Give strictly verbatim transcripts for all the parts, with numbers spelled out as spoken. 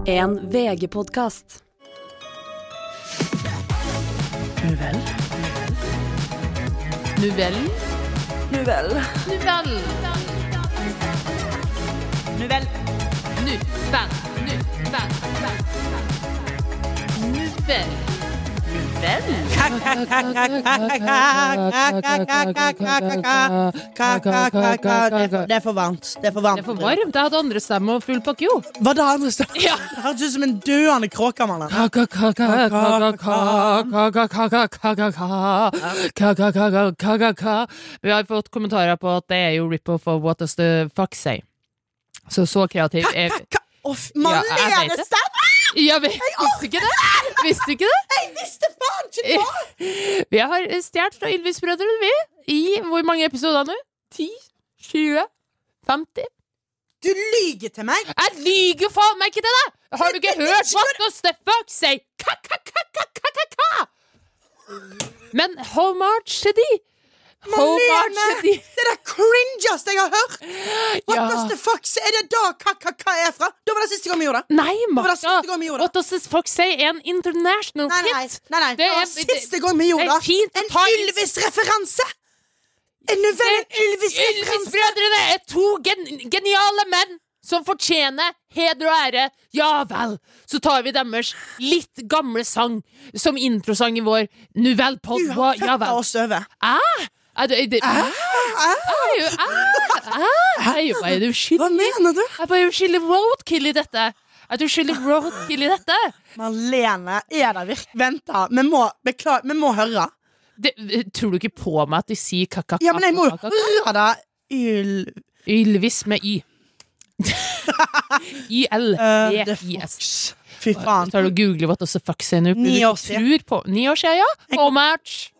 En V G-podcast. Novell. Novell. Novell. Novell. Novell. Novell. Novell. Det er for varmt. Det er for varmt. Det er for varmt. Jeg hadde andre stemme og full pakke, jo. Hva da andre stemme? Ja. Det hørtes ut som en døende kråke, mann. Vi har fått kommentarer på at det er jo rip-off of What Does the Fuck Say. Så så kreativ er Malene stemme! Ja, vi visste ikke det. Visste ikke det? Jeg visste faen ikke det! Vi har stjert fra Ylvis-brødrene, vi. I hvor mange episoder nå? ti, tjue, femti? Du lyger til meg! Jeg lyger faen meg ikke til deg! Har du ikke hørt What Does the Fuck Say? Ka-ka-ka-ka-ka-ka-ka! Men how much til de? Malene, det er det cringest jeg har hørt. What Ja. does the fuck say? Er det da ka-ka-ka er fra? Da var det siste gang vi gjorde det. Nei, Det var det Martha. siste gang vi gjorde det. What Does the Fuck Say er en international Nei, nei, hit. nei, nei. Det Det var er- siste gang vi gjorde det er det. fint å En ta inn- Ylvis-referanse! En novell, en Ylvis-referanse! Ylvis-brødrene er to gen geniale menn som fortjener heder og ære. Ja vel, så tar vi deres litt gamle sang som introsang i vår novellpod. Du har Ja fucka vel. oss over. Ah, er det, er det, Ah, ah. er jo- ah, ah, er jo bare Hva uskyldig. mener du? Jeg er bare uskyldig roadkill i dette. Er du uskyldig roadkill i dette? Marlene, er det virkelig? Vent da, vi må, beklag, vi må høre. Det, tror du ikke på meg at de sier kakaka? Ja, men jeg må jo høre det. Yl... Ylvis med Y. Y L Uh, V the I S. Fox. Fy faen. Så tar du og googler What Does the Fuck Say nå. Ni Du år siden. tror på Ni år siden, ja. How much?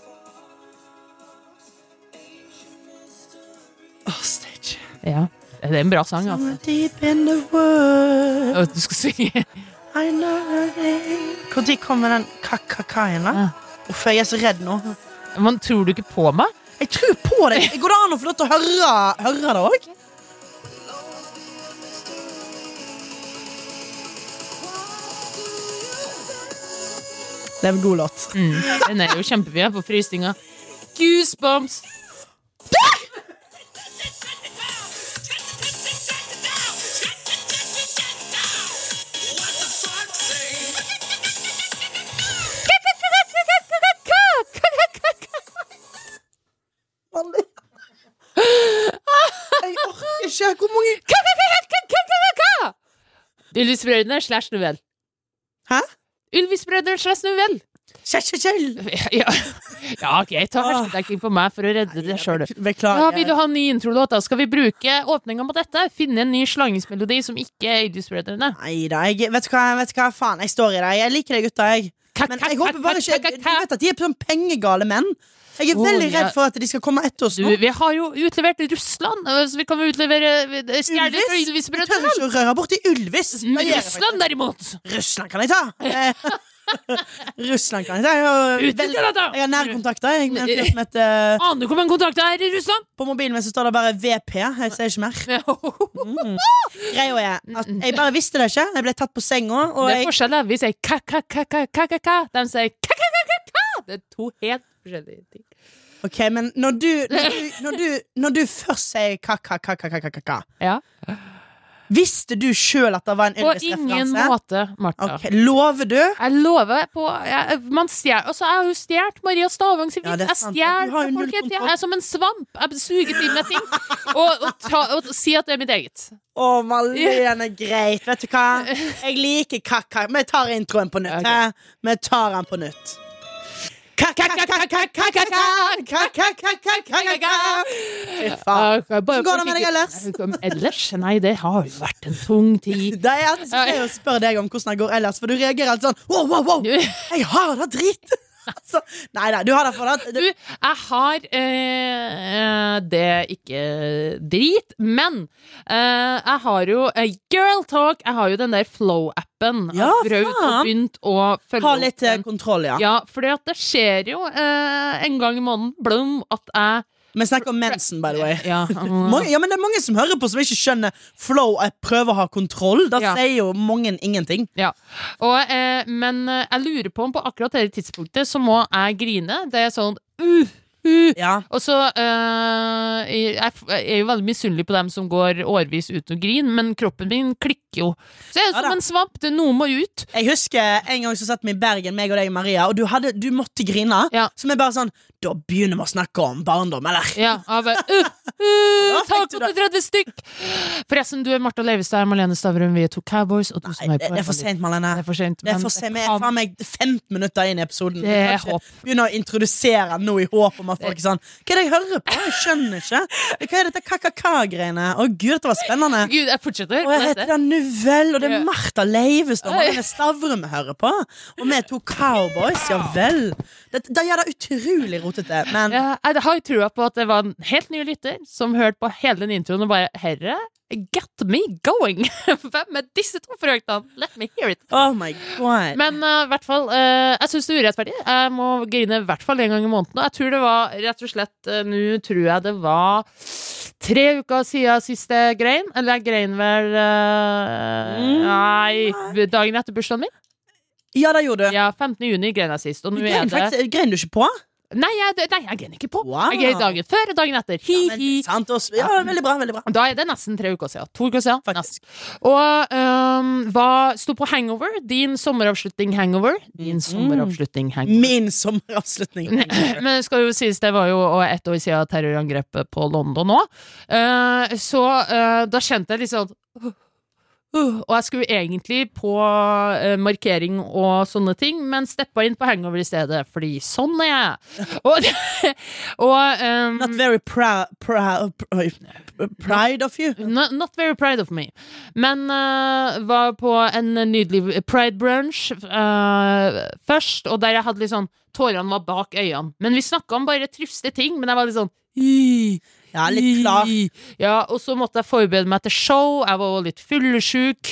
Oh, stage. Ja, det er en bra sang, altså. Deep in the world, Og du skal synge. I know it. Hvor tid kommer den kakakaien da? Ja. Uff, jeg er så redd nå. Men tror du ikke på meg? Jeg tror på det. Går det an å få lov til å høre, høre det også? Det er en god låt. Mm, den er jo kjempefin. Jeg får frysninger. Goosebumps. Jeg orker ikke. Hvor mange... Ylvis-brødrene slash novell. Hæ? Ylvis-brødrene slash novell. Kjell, kjell, kjell. Ja, ja ok, ta hashtaggen på meg for å redde det selv. Beklager. Ja, vil du ha en ny intro-låt da? Skal vi bruke åpningen på dette? Finne en ny slangingsmelodi som ikke er Ylvis-brødrene? Neida, jeg vet du hva, vet du hva, faen, jeg står i det. Jeg liker det, gutta, jeg. Men jeg håper bare ikke, du vet at de er sånn pengegale menn. Jeg er Å, veldig ja. redd for at de skal komme etter oss Du, nå. vi har jo utlevert Russland, så vi kan jo utlevere stjerner fra Jeg tør Ylvis-brødrene. ikke å røre bort i Ylvis. Det Men gjør jeg Russland derimot! faktisk. Russland kan jeg ta. Eh, Russland kan jeg ta. Jeg har, Uten vel- Canada! jeg har nærkontakter. Jeg har en fyr som heter, Aner du hvor mange kontakter er i Russland? på mobilen min så står det bare V P. Jeg sier ikke mer. Det Greia er at jeg bare visste det ikke. Jeg ble tatt på senga, og er jeg, forskjell, da. Vi sier ka-ka-ka-ka-ka-ka. De sier ka-ka-ka-ka-ka. Det er to helt forskjellige ting. ok, men når du, når du, når du, når du først sier ka-ka-ka-ka-ka-ka, Ja. visste du selv at det var en På ingen Ylvis-referanse? måte, Martha. Ok, lover du? Jeg lover på jeg, Man stjert Altså, jeg har jo stjert Maria Stavang sin Ja, vits. det er Jeg sant. stjert Du har jo null folket. Jeg kontroll. er som en svamp. Jeg suger til meg ting og, og, ta, og si at det er mitt eget. Å, Malene, greit. Vet du hva? Jeg liker kakka. Vi tar introen på nytt. Ok. hæ? Vi tar den på nytt. Fy faen. Hvordan går det med deg ellers? Ellers? Nei, det har jo vært en tung tid. Det er alltid så gøy å spørre deg om hvordan det går ellers, for du reagerer alltid sånn wow, wow, wow, jeg har det drit. Altså, nei da, du har det for det. Du, jeg har eh, Det er ikke drit, men eh, jeg har jo eh, Girl Talk. Jeg har jo den der Flow-appen. Ja, Jeg har prøvd og faen. begynt å følge Ha opp litt eh, den. kontroll, ja. Ja, fordi at det skjer jo eh, en gang i måneden blum, at jeg Vi snakker om mensen, by the way. Ja, mange, ja, men det er mange som hører på som ikke skjønner flow og prøver å ha kontroll. Da ja. sier jo mange ingenting. Ja, og, eh, men jeg lurer på om på akkurat det tidspunktet så må jeg grine. Det er sånn uh, uh. Ja. Og så uh, jeg, jeg er jo veldig misunnelig på dem som går årvis uten å grine, men kroppen min klikker jo. Så jeg er Ja, som da. en svamp, det noe må ut. Jeg husker en gang så satt vi i Bergen, meg og deg og Maria, og du, hadde, du måtte grine. Ja. Som er bare sånn, da begynner vi å snakke om barndom, eller? Ja, av uh, uh, Da tak fikk du opp det. til tredve stykk. Forresten, du er Martha Leivestad, Marlene Stavrum, vi er to cowboys, og du som Nei, er det, det er for sent, Marlene. Det er for sent, Det er men for sent. Vi det er kan- faen meg femten minutter inn i episoden. Det er Vi kan ikke håp. begynne å introdusere noe i håp om at folk er sånn, hva er det jeg hører på? Jeg skjønner ikke. Hva er dette kakaka-greiene? Å Gud, dette var spennende. Gud, jeg fortsetter Og jeg på heter dette. da Nuvell, og det er Ja. Martha Leivestad og Marlene Stavrum vi hører på. Og vi er to cowboys, ja vel. Det, det gjør det utrolig rotete, men Ja, jeg har trua på at det var en helt ny lytter som hørte på hele den introen og bare herre, get me going! Hvem er disse to frøktene? Let me hear it! oh my god. Men i uh, hvert fall, uh, jeg syns det er urettferdig. Jeg må grine i hvert fall en gang i måneden. Og jeg tror det var rett og slett uh, Nå tror jeg det var tre uker siden siste grein. Eller jeg grein vel uh, Nei, dagen etter bursdagen min. Ja, det gjorde du. Ja, femtende juni grein jeg sist. Og nå er Grein, det faktisk, grein du ikke på? Nei, jeg, nei, jeg grein ikke på. Wow. Jeg grein dagen før og dagen etter. Hi, Ja, men, hi. sant, og, ja, veldig bra, veldig bra. Da er det nesten tre uker siden. To uker siden. Faktisk. Nesten. Og um, var, sto på Hangover. Din sommeravslutning Hangover. Din sommeravslutning Hangover. Min sommeravslutning. Men det skal jo sies, det var jo ett år siden terrorangrepet på London òg. Uh, så uh, da kjente jeg litt sånn uh, uh, Og jeg skulle egentlig på uh, markering og sånne ting, men steppa inn på Hangover i stedet, fordi sånn er jeg. Og, og um, Not very proud prou- pr- Pride of you. Not, not very proud of me. Men uh, var på en nydelig pride brunch uh, først, og der jeg hadde litt sånn tårene var bak øynene. Men vi snakket om bare trivste ting, men jeg var litt sånn «Ih, Ja, litt klar. ih». Ja, og så måtte jeg forberede meg til show. Jeg var litt fyllesyk.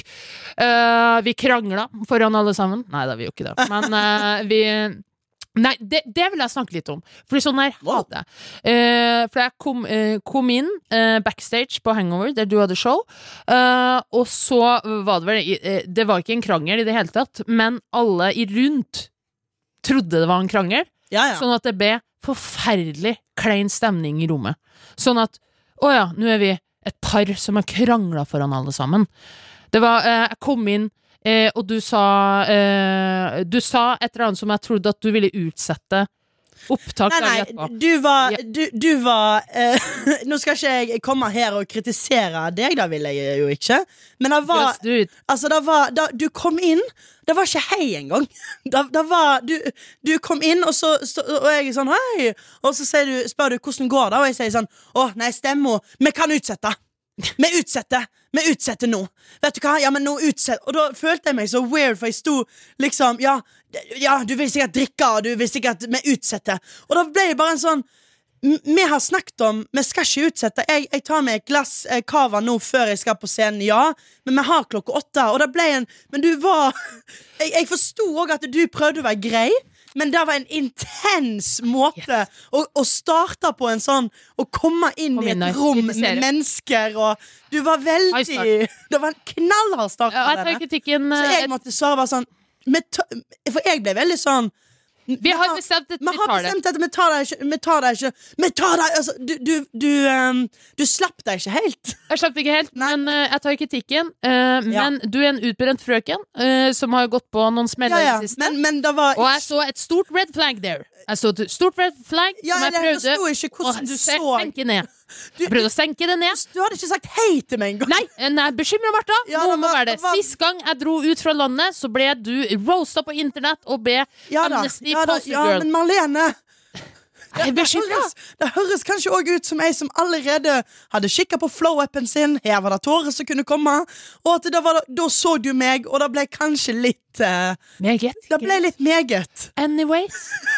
Uh, vi krangla foran alle sammen. Nei, da vi gjorde ikke det. Men uh, vi Nei, det, det vil jeg snakke litt om. Fordi sånn her hadde jeg. Eh, for jeg kom, eh, kom inn eh, backstage på Hangover, der du hadde show, eh, og så var det vel eh, Det var ikke en krangel i det hele tatt, men alle i rundt trodde det var en krangel, Ja, ja. sånn at det ble forferdelig klein stemning i rommet. Sånn at å ja, nå er vi et par som har krangla foran alle sammen. Det var eh, Jeg kom inn Eh, og du sa eh, Du sa et eller annet som jeg trodde at du ville utsette opptak Nei, dagen nei, etterpå. du var, Ja. du, du var eh, Nå skal ikke jeg komme her og kritisere deg, da vil jeg jo ikke. Men det var, Just do it. altså, det var da, du kom inn, det var ikke hei engang. Det, det var, du, du kom inn, og, så, så, og jeg er sånn hei. Og så sier du, spør du hvordan går det, og jeg sier sånn å nei, stemmer, vi kan utsette. Vi utsetter, vi utsetter nå. Vet du hva, ja, men nå utsetter. Og da følte jeg meg så weird, for jeg sto liksom, ja, ja, du vil sikkert drikke, og du vil sikkert, vi utsetter. Og da ble det bare en sånn, m- vi har snakket om, vi skal ikke utsette. Jeg, jeg tar med et glass eh, kava nå før jeg skal på scenen, ja, men vi har klokka åtte. Og da ble en, men du var, jeg, jeg forstod også at du prøvde å være grei, men det var en intens måte å, å starte på en sånn, å komme inn Kom i inn et og rom kritisere. med mennesker, og du var High veldig, start. det var en knallhard start Ja, på jeg tar denne. kritikken Så eh, jeg måtte svare bare sånn, vi ta, for jeg ble veldig sånn, Vi har bestemt at vi vi har tar det. bestemt at vi tar deg ikke, vi tar deg ikke, vi tar deg, altså, du, du, du, um, du slapp deg ikke helt. Jeg slapp ikke helt, Nei. men eh, jeg tar kritikken. Eh, Ja. Men du er en utbrent frøken eh, som har gått på noen Ja, smeller i ja, det siste. men, men det var, Og jeg så et stort red flag there. Jeg så et stort red flag ja, som jeg jeg prøvde forstod ikke å hvordan du se- så, senke ned. du, Jeg prøvde å senke det ned. du hadde ikke sagt hei til meg engang. Nei, nei bekymra Martha. Ja, Noe det må var- være det. det var- Sist gang jeg dro ut fra landet, så ble du roasta på internett og ble Ja da, Amnesty ja, da, Poster ja, Girl. men Marlene, Jeg er det bekymra. høres, det høres kanskje også ut som jeg som allerede hadde kikket på flow-appen sin. Her var det tårer som kunne komme. Og at det var, da så du meg, og det ble kanskje litt eh, Meget. Det ble litt meget. Anyways.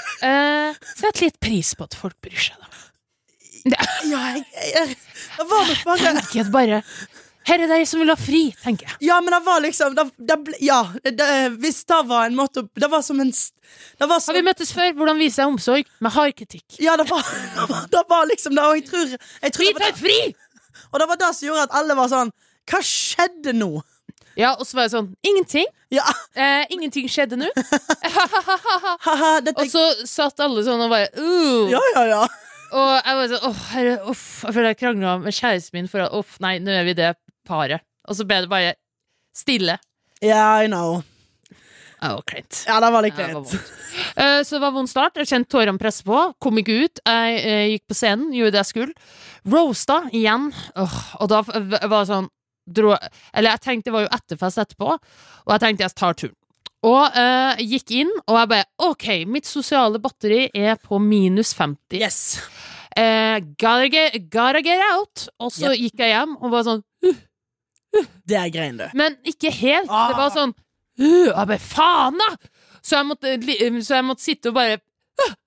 eh, Sett litt pris på at folk bryr seg, da. Ja, jeg, jeg, det var nok bare Tenk at bare Her er de som vil ha fri, tenker jeg. Ja, men det var liksom det, det ble, Ja, det, hvis det var en måte Det var som en det var så, Har vi møttes før? Hvordan viser jeg omsorg? Med hard kritikk. Ja, det var, det var, det var liksom det, og jeg tror, jeg tror Vi det var tar fri! Og det var det som gjorde at alle var sånn hva skjedde nå? Ja, og så var jeg sånn, ingenting. Ja, Eh, ingenting skjedde nå. haha, dette Og så satt alle sånn og bare uh. Ja, ja, ja. Og jeg var sånn, åh, herre, uff, jeg føler jeg kranglet med kjæresten min for at, uff, nei, nå er vi det paret. Og så ble det bare stille. Yeah, I know. Åh, kleint. Ja, det var litt Ja, det var kleint. vondt. Eh, så det var vond start. Jeg kjente tårene presse på. Kom ikke ut. Jeg eh, gikk på scenen, gjorde det jeg skulle. Roasta igjen. Åh, og da v- var det sånn dro, Eller jeg tenkte det var jo etterfest etterpå, og jeg tenkte jeg tar turen. Og eh, gikk inn, og jeg bare OK, mitt sosiale batteri er på minus femti. Yes. Eh, gotta, get, gotta get out. Og så Yep. gikk jeg hjem og var sånn Det er grein, du. Men ikke helt. Ah. Det var sånn uh, Jeg bare, faen da! Så jeg måtte, li- så jeg måtte sitte og bare uh,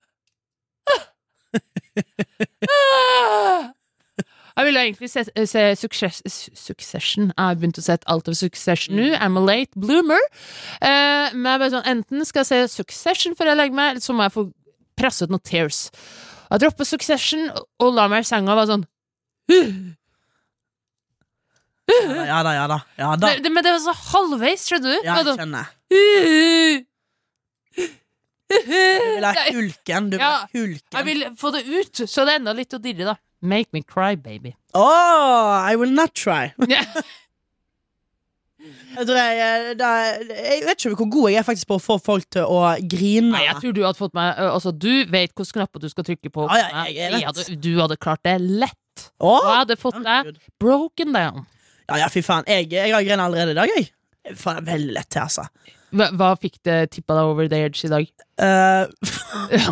uh, uh. Jeg ville egentlig se, se success, Succession. Jeg har begynt å se alt av Succession nå. I'm a late bloomer. Eh, men jeg bare sånn, enten skal jeg se Succession før jeg legger meg, eller så må jeg få presse ut noen tears. Jeg droppet Succession og la meg i senga og var sånn uh. Ja da, ja da. Ja da. det, det, Men det var så halvveis, skjønner du? Ja, Det var jeg sånn, skjønner. uh, Du vil ha Jeg- hulken. Du vil Ja, ha hulken. Jeg vil få det ut, så det er enda litt å dirre, da. Make me cry, baby. Oh, I will not try. Jeg tror jeg, det er, jeg vet ikke hvor god jeg er faktisk på å få folk til å grine. Nei, jeg tror du hadde fått meg ø, Altså, du vet hvilke knapper du skal trykke på. Ja, ja, jeg vet. hadde, du hadde klart det lett. Åh, Og jeg hadde fått deg broken down. Ja, ja, fy faen. Jeg, jeg har grenet allerede i dag, jeg. Faen, det er veldig lett til, altså. Hva, hva fikk det tippa deg over the edge i dag? Eh,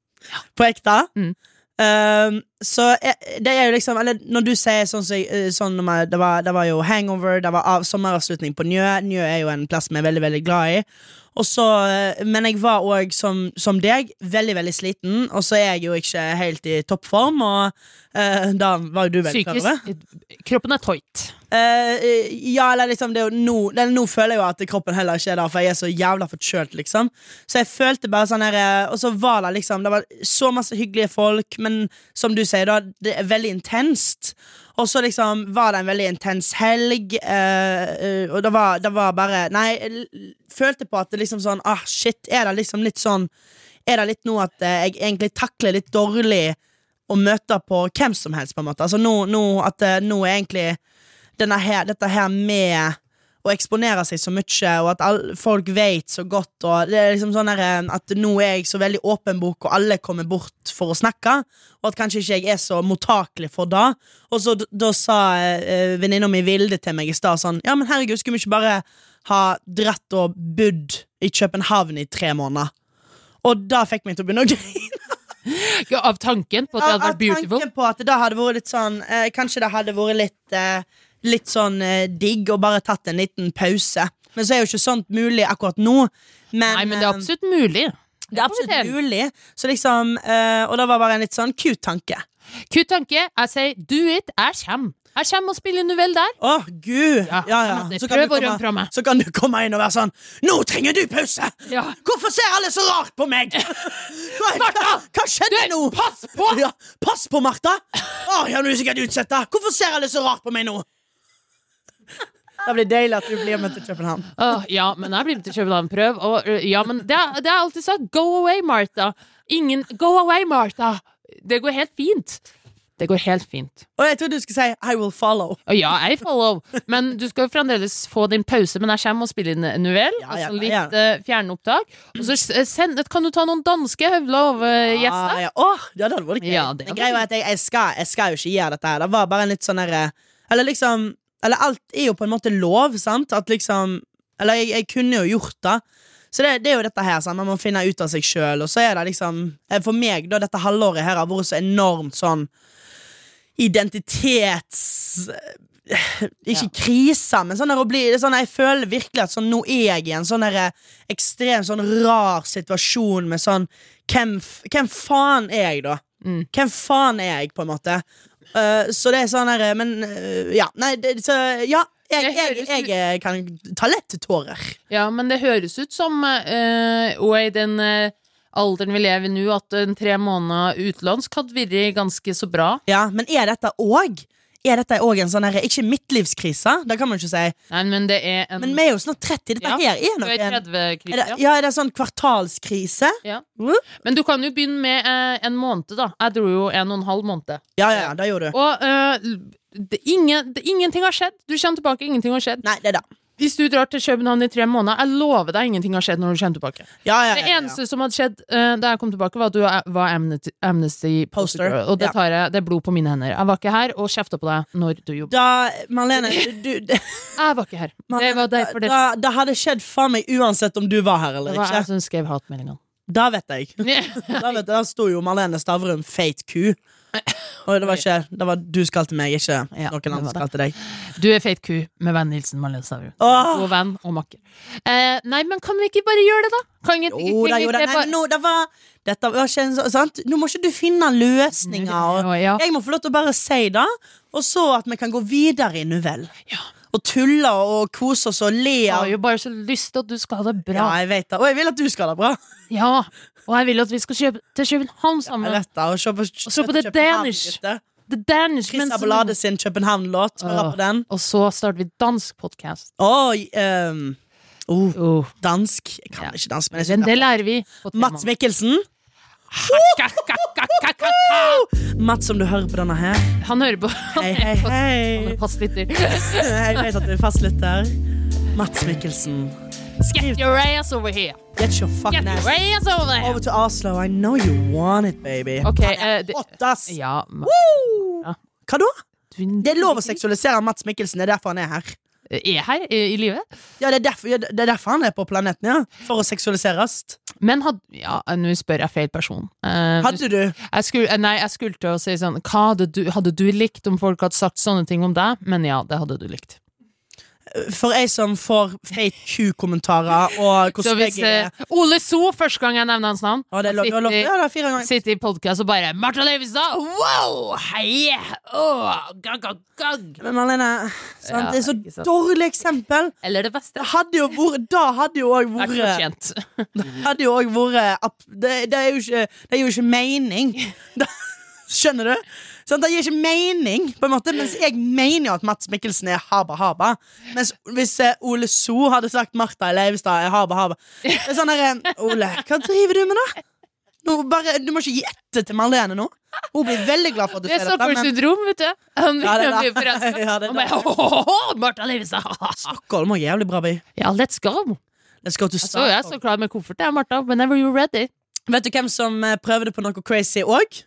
på ekte? Mm. Um, så jeg, det er jo liksom Eller når du sier sånn, så, jeg- sånn når man- det, var, det var jo hangover. Det var av, sommeravslutning på Njø. Njø er jo en plass vi er veldig, veldig glad i. Og så, eh, men jeg var også som, som deg veldig, veldig sliten. Og så er jeg jo ikke helt i toppform. Og eh, da var jo du veldig klar over. Psykisk. Kroppen er tøyt. Eh, ja, eller liksom det er jo nå, eller nå føler jeg jo at kroppen heller ikke er der, for jeg er så jævla forkjølt, liksom. Så jeg følte bare sånn her eh, og så var det liksom Det var så masse hyggelige folk, men som du sier, da, det er veldig intenst. Og så liksom var det en veldig intens helg, eh, eh, og det var, det var bare Nei, jeg l- følte på at det liksom sånn Ah, shit, er det liksom litt sånn Er det litt nå at eh, jeg egentlig takler litt dårlig å møte på hvem som helst, på en måte. Altså nå, nå at eh, nå er egentlig denne her, dette her med å eksponere seg så mye, og at all, folk vet så godt, og det er liksom sånn her, at nå er jeg så veldig åpen bok, og alle kommer bort for å snakke, og at kanskje ikke jeg er så mottakelig for det. Og så d- da sa eh, venninna mi Vilde til meg i stad sånn, ja, men herregud, skulle vi ikke bare ha dratt og bodd i København i tre måneder? Og da fikk meg til å begynne å grine. Ja, av tanken på at det hadde vært beautiful. Tanken på at det hadde vært litt sånn eh, Kanskje det hadde vært litt eh, Litt sånn eh, digg og bare tatt en liten pause. Men så er jo ikke sånt mulig akkurat nå. Men, Nei, men det er eh, absolutt mulig. det er absolutt mulig. Så liksom eh, Og det var bare en litt sånn cute tanke. Kutt tanke. Jeg sier do it. Jeg kommer. Jeg kommer og spiller novell der. Å, gud! Ja, Ja, ja. men det- Så, kan du prøv å rømme komme, fra meg. så kan du komme inn og være sånn Nå trenger du pause! Ja. Hvorfor ser alle så rart på meg? Hva, Martha! hva, hva skjedde Du, nå? pass på! Ja, pass på, Martha! Å, jeg har nå sikkert utsett det. Hvorfor ser alle så rart på meg nå? Det blir deilig at du blir med til København. Åh, ja, men jeg blir til København. Prøv. Og, ø, ja, men det, er- det er alltid sagt. Go away, Martha. Ingen Go away, Martha. Det går helt fint. Det går helt fint. Og jeg trodde du skulle si I will follow. Og ja, jeg follow. Men du skal jo fremdeles få din pause. Men jeg kommer og spiller inn en novell. Ja, ja, altså litt ja. uh, fjernenopptak. Og så s- send, kan du ta noen danske høvler over gjester. Ah, ja. Åh, ja, det hadde vært gøy. Ja, det Men hadde greia er at jeg, jeg, skal, jeg skal jo ikke gjøre dette her. Det var bare en litt sånn derre Eller liksom Eller alt er jo på en måte lov, sant? At liksom Eller jeg, jeg kunne jo gjort det. Så det, det er jo dette her, sant? Man må finne ut av seg selv. Og så er det liksom eh, For meg, da, dette halvåret her har vært så enormt sånn identitets Ikke Ja. krise, men sånn der å bli sånn, jeg føler virkelig at sånn, nå er jeg i en sånn der, ekstrem sånn rar situasjon med sånn hvem, f- hvem faen er jeg, da? Mm. Hvem faen er jeg, på en måte? Uh, så det er sånn her, men uh, ja, nei, det, så, ja jeg, jeg, jeg, jeg kan ta lett til tårer. Ja, men det høres ut som uh, og i den uh, alderen vi lever nå, at en tre måneder utenlandsk hadde vært ganske så bra. Ja, men er dette også? Er dette også en sånn her, ikke midtlivskrise, det kan man ikke si. Nei, men det er en... Men vi er jo snart tretti, dette ja, her er nok en... tredve-krise, er det, ja, er det sånn kvartalskrise? Ja. Mm? Men du kan jo begynne med uh, en måned da. Jeg dro jo en og en halv måned. Ja, ja, ja, det gjorde du. Og uh, det, ingen, det, ingenting har skjedd. Du kommer tilbake, ingenting har skjedd. Nei, det er det. Hvis du drar til København i tre måneder, jeg lover deg ingenting har skjedd når du kommer tilbake. Ja, ja, ja, ja. Det eneste som hadde skjedd uh, da jeg kom tilbake, var at du var Amnesty, Amnesty Poster. Og det, tar jeg, det er blod på mine hender. Jeg var ikke her og kjeftet på deg når du jobbet. Da, Marlene, du... du jeg var ikke her. Marlene, det var derfor det... Da, da hadde skjedd faen meg uansett om du var her eller det var ikke. jeg som skrev hatmeldingene. Da vet jeg. Da vet jeg, da stod jo Marlene Stavrum feit ku. Og det var ikke, det var du skal til meg, ikke ja, noen andre skal til deg. Du er feit ku med venn Nilsen Marlene Stavrum. Åh! God venn og makker. Eh, nei, men kan vi ikke bare gjøre det da? Kan ikke, Jo, da, jo, da. Nei, men nå, det var, dette var ikke en så- sant? Nå må ikke du finne løsninger og, Ja. Jeg må få lov til å bare si det. Og så at vi kan gå videre i novell. Ja. Og tulle og kose oss og le Jeg av. har jo bare så lyst til at du skal ha det bra. Ja, jeg vet det. Og jeg vil at du skal ha det bra. Ja, og jeg vil at vi skal kjøpe til København Jeg sammen. vet det. Og se på, Og så på The København, Danish. gutter. The Danish Chris men som- Abolade sin København-låt. Hør Åh. på den. Og så starter vi dansk podcast. Oi, um, oh, Oh. dansk. Jeg kan Ja. ikke dansk, men jeg Men synes det det er lærer vi på tre Mats måneder. Mikkelsen. Mats, som du hører på denne her. Han hører på. Han Hei, er hei, fast- hei. han er fastlytter. Jeg vet at du er fastlytter. Mats Mikkelsen. Get your ass over here. Get your fucking Get ass your ass over there. over to Oslo. I know you want it, baby. Ok, eh, det- Hot, ass. Ja, men- Woo! Ja. Hva da? du- Det er lov å seksualisere Mats Mikkelsen. Det er derfor han er her. Er her i, i livet. Ja, det er derfor, ja, det er derfor han er på planeten, ja. For å seksualiseres. Men had, ja, nå spør jeg feil person. Eh, Hadde du? jeg skulle, eh, nei, jeg skulle til å si sånn hva hadde du, hadde du likt om folk hadde sagt sånne ting om deg? Men ja, det hadde du likt. For jeg som får fake Q-kommentarer og Så hvordan hvis jeg er eh, Ole So, første gang jeg nevner hans navn, Å, det er lov, du har lov, sitter, ja, det er fire ganger. sitter i podcast og bare Martha Leivestad, wow, hei, åh, gag, gag, gag. Men Marlene, sant? Ja, det er så ikke sant. dårlig eksempel. Eller det beste. Det hadde jo vært Da hadde jo òg Det er ikke vært fortjent. Det hadde jo òg vært ap- det, det er jo ikke Det er jo ikke mening. Det, skjønner du? Sånn, det gir ikke mening, på en måte. Mens jeg mener jo at Mats Mikkelsen er haba-haba. Mens hvis eh, Ole So hadde sagt Martha Leivestad er haba-haba. Det er sånn der, eh, Ole, hva driver du med da? Nå, bare, du må ikke gjette til Marlene nå. Hun blir veldig glad for at du Det er sier dette. Stockholm Men syndrom, vet du. Han Ja, det er han blir det. forelsket. Ja, det er Han bare, «Åh, Martha Leivestad. Stockholm er jævlig bra by. Ja, let's go. Let's go to Så jeg er så klar med koffert, jeg, Martha. Whenever you're ready. Vet du hvem som eh, prøvde på noe crazy òg?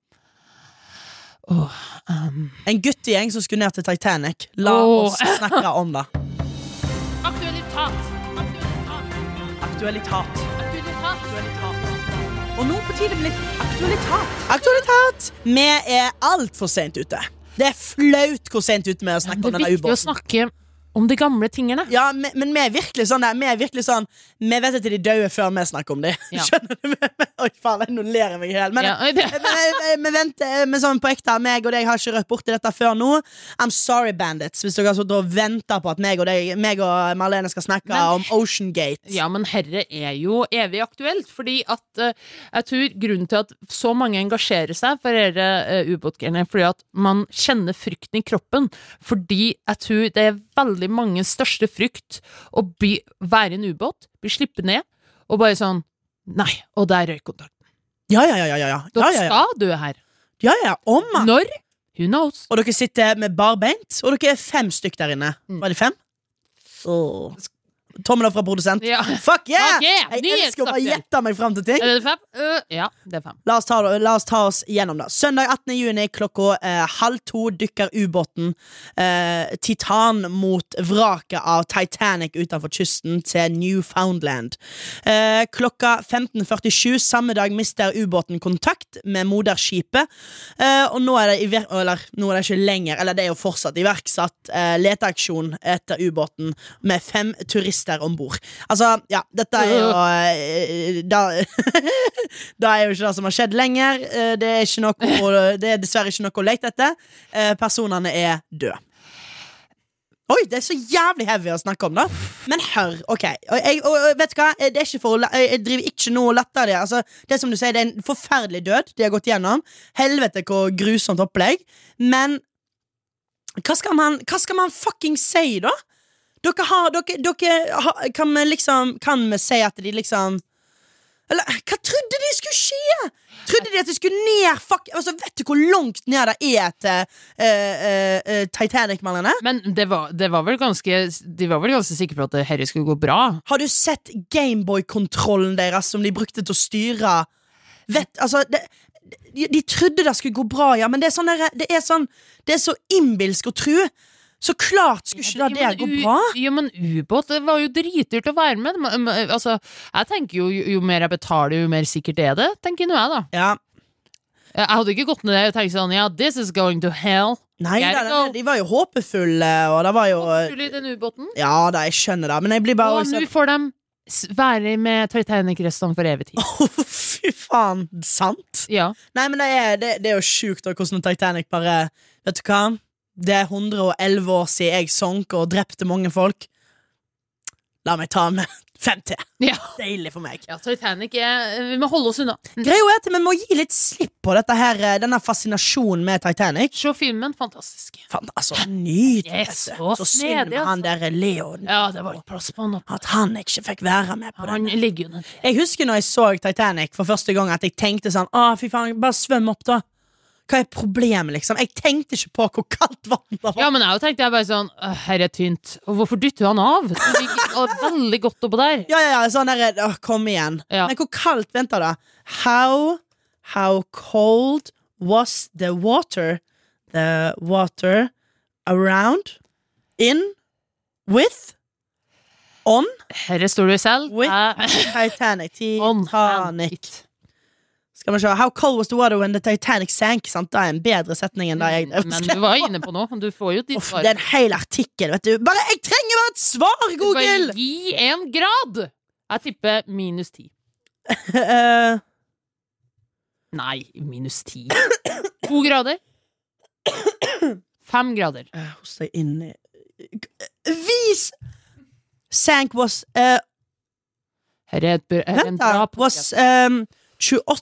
Åh, um, En guttegjeng som skulle ned til Titanic. La Åh. oss snakke om det. aktualitat. Aktualitat. Aktualitat. Aktualitat. Aktualitat. Og nå på tide med litt aktualitat. Aktualitat! Vi er altfor sent ute. Det er flaut hvor sent ute vi er å snakke Det om er denne viktig å ubåten. snakke om de gamle tingene. Ja, men, men vi er virkelig sånn der, Vi er virkelig sånn Vi vet at de døde før vi snakker om det. Ja. Skjønner du? Oi, faen, nå ler jeg meg helt. Men Ja, det- vi venter med sånn på ekte. Meg og deg har ikke rørt borti dette før nå. I'm sorry, bandits, hvis dere har sittet og venter på at meg og, deg, meg og Marlene skal snakke Men- om Ocean Gate. Ja, men herre er jo evig aktuelt, fordi at eh, jeg tror grunnen til at så mange engasjerer seg for denne uh, ubåtgreiene, er fordi at man kjenner frykten i kroppen, fordi jeg tror det er veldig mange største frykt å bli, være i en ubåt, bli slippet ned, og bare sånn, nei, og der røyk kontakten. Ja, ja, ja, ja, ja. Dere ja, ja, ja. skal dø her. ja, ja. Om man. Når? Who knows? Og dere sitter med barbeint, og dere er fem stykk der inne. Mm. Var det fem? Åh. Tommel opp fra produsent. Ja. Fuck yeah! Fuck yeah! Jeg Nyhetsaktuelt. elsker å bare gjette meg frem til ting. Er det fem? Øh, ja, det er fem. La oss, ta, la oss ta oss gjennom det. Søndag attende juni klokka eh, halv to dykker ubåten eh, Titan mot vraket av Titanic utenfor kysten til Newfoundland. Eh, klokka femten førtisju samme dag mister ubåten kontakt med moderskipet. Eh, og nå er, det i, eller, nå er det ikke lenger, eller det er jo fortsatt iverksatt eh, leteaksjon etter ubåten med fem turister turister ombord. Altså, ja, dette er jo eh, da, da er jo ikke det som har skjedd lenger. Eh, Det er, ikke noe, å- det er dessverre ikke noe å lete etter. Eh, Personene er døde. Oi, det er så jævlig heavy å snakke om da. Men hør, ok og jeg, og, og, vet du hva, det er ikke for å la- Jeg driver ikke noe lettere det. Altså, det er som du sier, det er en forferdelig død De har gått gjennom. Helvete hvor grusomt opplegg. Men hva skal man, hva skal man fucking si da? Dere har, dere, dere har, kan vi liksom Kan vi si at de liksom Eller, hva trodde de skulle skje? Trodde de at det skulle ned fuck, altså, vet du hvor langt ned det er til uh, uh, Titanic-malene? Men det var, det var vel ganske De var vel ganske sikre på at det her skulle gå bra. Har du sett Gameboy-kontrollen deres som de brukte til å styre? Vet, altså det, de, de trodde det skulle gå bra, ja, men det er sånn der, det er sånn Det er så innbilsk å tro. Så klart skulle ikke det, det gå bra. Ja, men ubåt, det var jo dritdyrt å være med. Men, men, Altså, jeg tenker jo, jo jo mer jeg betaler, jo mer sikkert er det, tenker nå jeg da. Ja. Jeg hadde ikke gått ned det og tenkt sånn, ja, this is going to hell. Nei, Jeg da, er go- de var jo håpefulle, og det var jo Håpefull i den ubåten. Ja da, jeg skjønner det, men jeg blir bare Og også, nå får de s- være med Titanic-restene for evig tid. fy faen, sant? Ja. Nei, men det er, det, det er jo sjukt da, hvordan Titanic bare Vet du hva? Det er hundre og elleve år siden jeg sank og drepte mange folk. La meg ta med fem til. Ja. Deilig for meg. Ja, Titanic er Vi må holde oss unna. Greia er at vi må gi litt slipp på dette her, denne fascinasjonen med Titanic. Se filmen, fantastisk. Fan, altså, nydelig. Yes, vet du. så så synd snedig, med han der Leon. Ja, det var ikke plass på han. At han ikke fikk være med på Han den. ligger jo ned. Jeg husker når jeg så Titanic for første gang, at jeg tenkte sånn Å, fy faen, bare svøm opp, da. Hva er problemet, liksom? Jeg tenkte ikke på hvor kaldt vann det var. Ja, men jeg tenkte jeg bare sånn «Åh, her er tynt. Og hvorfor dytter han av? Det ligger å, veldig godt oppå der. Ja, ja, ja, sånn der, åh, kom igjen. Ja. Men hvor kaldt, vent da. How, how cold was the water? The water around, in, with, on, Her står du selv. with Jeg- Titanic. On Titanic. Skal vi se. How cold was the water when the Titanic sank? Sant? Det er en bedre setning enn det jeg Men du var inne på noe. Du får jo ditt Uff, svar. det er en hel artikkel, vet du. Bare, jeg trenger bare et svar, Google! Bare gi en grad! Jeg tipper minus ti. Eh, Nei, minus ti. To grader. Fem grader. eh, Hos deg inn i Vis Sank was eh, Her er, et, her er en Vent da, bra was podcast. um, tjueåtte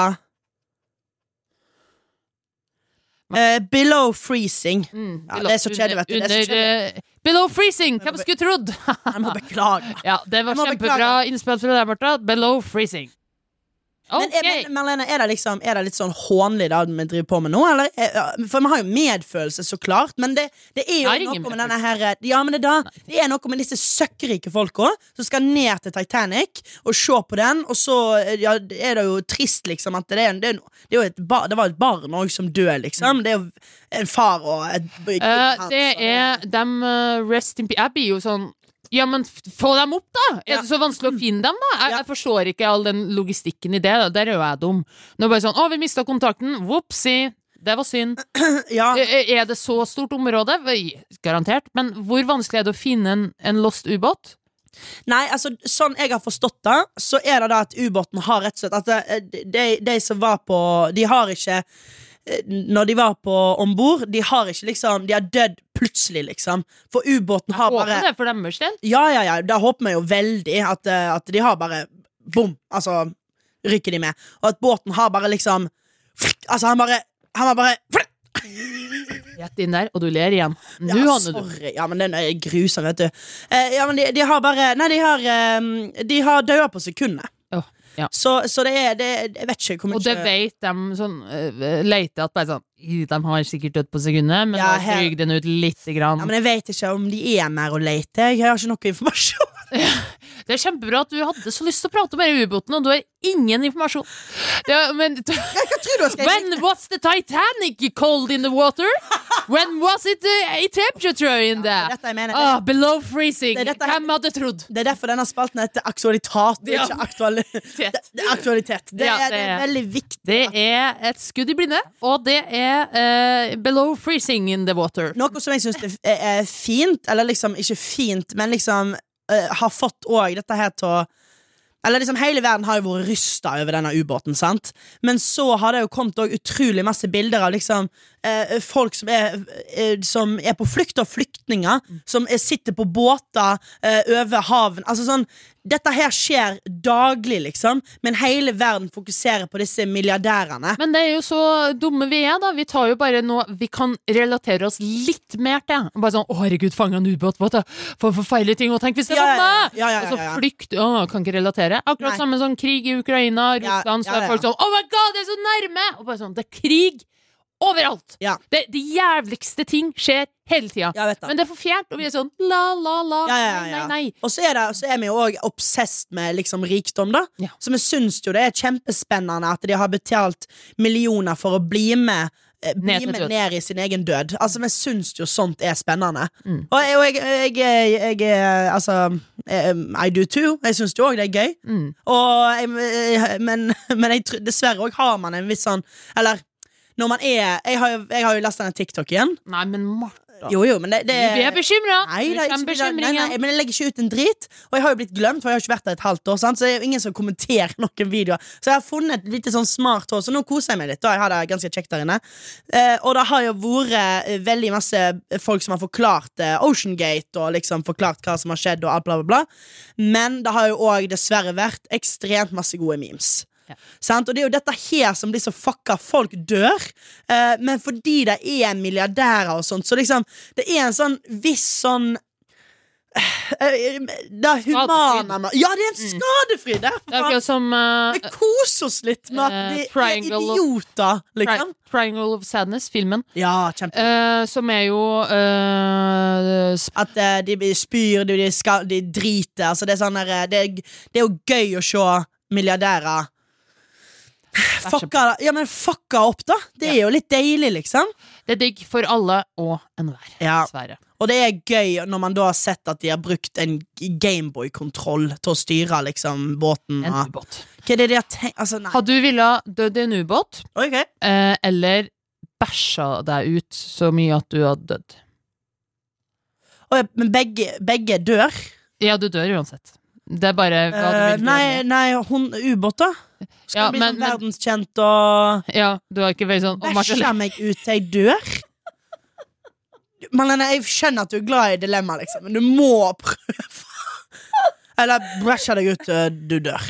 eh, Below freezing. Mm, Ja, det er så kjedelig, vet du. Det er så Under, eh, below freezing! Hvem skulle trodd? Jeg må beklage. Ja, det var Jeg må kjempebra beklage. innspill fra deg, Martha. Below freezing. Men, Ok. er, men Marlene, er det, liksom, er det litt sånn hånlig det vi driver på med nå? Eller? Er- For vi har jo medfølelse, så klart. Men det, det er Jeg jo har noe ingen med denne her Ja, men det, er da, det er noe med disse søkkrike folka som skal ned til Titanic og se på den, og så ja, er det jo trist, liksom, at det er, det er, det er jo et bar, Det var et barn òg som dør, liksom. Det er jo en far og et Eh, det er dem uh, Rest in peace. Jeg blir jo sånn ja, men f- få dem opp, da! Er Ja. det så vanskelig å finne dem, da? Jeg, Ja. jeg forstår ikke all den logistikken i det. Da. Der er jo jeg dum. Nå bare sånn, å, vi mistet kontakten. Whoopsie. Det var synd. Ja, Er er det så stort område? Vel, garantert. Men hvor vanskelig er det å finne en, en lost ubåt? Nei, altså, sånn jeg har forstått det, så er det da at ubåten har rett og slett At det- de, de som var på De har ikke eh, Når de var på ombord, de har ikke liksom De har dødd plutselig, liksom. For ubåten har Håper bare det for deres del. Ja, ja, ja, da håper vi jo veldig at, eh, at de har bare Bom, altså ryker de med. Og at båten har bare liksom Altså, han bare Han har bare Rett inn der, og du ler igjen. Nå, Ja, Hanne, du. sorry. Ja, men den er grusom, vet du. Eh, ja, men de, de har bare Nei, de har eh, De har daua på sekundet. Åh, ja. Så, så det er det, Jeg vet ikke hvor mye Og det vet de sånn uh, leter at bare sånn «Ih, de har sikkert dødd på sekundet, men Ja, nå her- stryker den ut lite grann. Ja, men jeg vet ikke om de er mer å lete. Jeg har ikke noe informasjon. Det er kjempebra at du hadde så lyst til å prate mer i ubåten, og du har ingen informasjon. Ja, men Hva tror du jeg skal when was the Titanic cold in the water? When was it uh, a temperature in Det er there? dette jeg mener. Ah, below freezing. Det er dette her- Hvem hadde trodd? Det er derfor denne spalten heter aktualitat. Det er Ja. ikke aktuali det, det er aktualitet. Det, Ja, er, det det er er- veldig viktig. Det er et skudd i blinde, og det er eh, below freezing in the water. Noe som jeg syns er, er fint, eller liksom ikke fint, men liksom uh, har fått også dette her til å Eller liksom hele verden har jo vært rystet over denne ubåten, sant? Men så har det jo kommet også utrolig masse bilder av liksom eh, folk som er, eh, som er på flukt, og flyktninger som er, sitter på båter eh, over haven. Altså sånn, dette her skjer daglig liksom, men hele verden fokuserer på disse milliardærene. Men det er jo så dumme vi er da. Vi tar jo bare noe vi kan relatere oss litt mer til. Bare sånn, å herregud, fanget en ubåt, for forfeilige ting, og tenk hvis det Ja, var ja, meg! ja, ja, ja, Og så ja. flykt, å, kan ikke relatere. Akkurat Nei. samme sånn krig i Ukraina, Russland, Ja, ja, så er ja. folk sånn, oh my god, det er så nærme! Og bare sånn, det er krig overalt! Ja. Det, de jævligste ting skjer hele tiden. Ja, vet du. Men det er for fjernt, og vi er sånn, la, la, la, Ja, ja, ja, nei, ja. nei, nei. Og så er, det, så er vi jo også obsessed med liksom rikdom da. Ja. Så vi synes jo det er kjempespennende at de har betalt millioner for å bli med eh, Bli Ned til med død. ned i sin egen død. Altså, vi synes jo sånt er spennende. Mm. Og jeg, og jeg, jeg, jeg, jeg altså eh, I do too. Jeg synes jo også det er gøy. Mm. Og jeg, jeg, men, men jeg, tror- dessverre også har man en viss sånn Eller når man er Jeg har jo, jeg har jo lastet en TikTok igjen. Nei, men Martha, Jo, jo, men det, det vi er bekymret. Nei, Du det er kommer ikke, nei, bekymringen. nei, men jeg legger ikke ut en drit. Og jeg har jo blitt glemt, for jeg har ikke vært der et halvt år, sant? Så det er jo ingen som kommenterer noen videoer. Så jeg har funnet et lite sånn smart hår, så nå koser jeg meg litt. Da jeg har det ganske kjekt der inne. eh, Og det har jo vært eh, veldig masse folk som har forklart eh, Ocean Gate, og liksom forklart hva som har skjedd, og alt bla bla bla. Men det har jo også dessverre vært ekstremt masse gode memes. Ja. Sant? Og det er jo dette her som blir så fucka. Folk dør, eh, men fordi det er milliardærer og sånt, så liksom det er en sånn viss sånn eh, Det er humane Ja, det er en skadefri der, Det er for faen. akkurat som uh, Vi koser oss litt med at eh, de er Triangle of- idioter, liksom. Tri Triangle of Sadness, filmen, Ja, kjempe uh, som er jo uh, sp- At eh, de blir spyr, de, de, skal, de driter. Altså, det er sånn der, eh, det, er, det er jo gøy å se milliardærer Fucka, ja, men fucka opp, da. Det er jo litt deilig, liksom. Det er digg for alle og enhver, Ja. dessverre. Og det er gøy når man da har sett at de har brukt en Gameboy-kontroll til å styre liksom båten. En Og, ubåt. hva er det de har tenkt? Altså, nei. Hadde du villet dødd i en ubåt, Ok. eh, eller bæsja deg ut så mye at du hadde dødd? Oi, men begge, begge dør? Ja, du dør uansett. Det er bare hva du Eh, vil nei, gjøre. nei, hun ubåt, da? Skal Ja, bli men- sånn men- verdenskjent og Ja, du har ikke veldig sånn «Å, Marcel, bæsja meg ut til jeg dør? Malene, jeg skjønner at du er glad i dilemma, liksom, men du må prøve. Eller bæsja deg ut til du dør.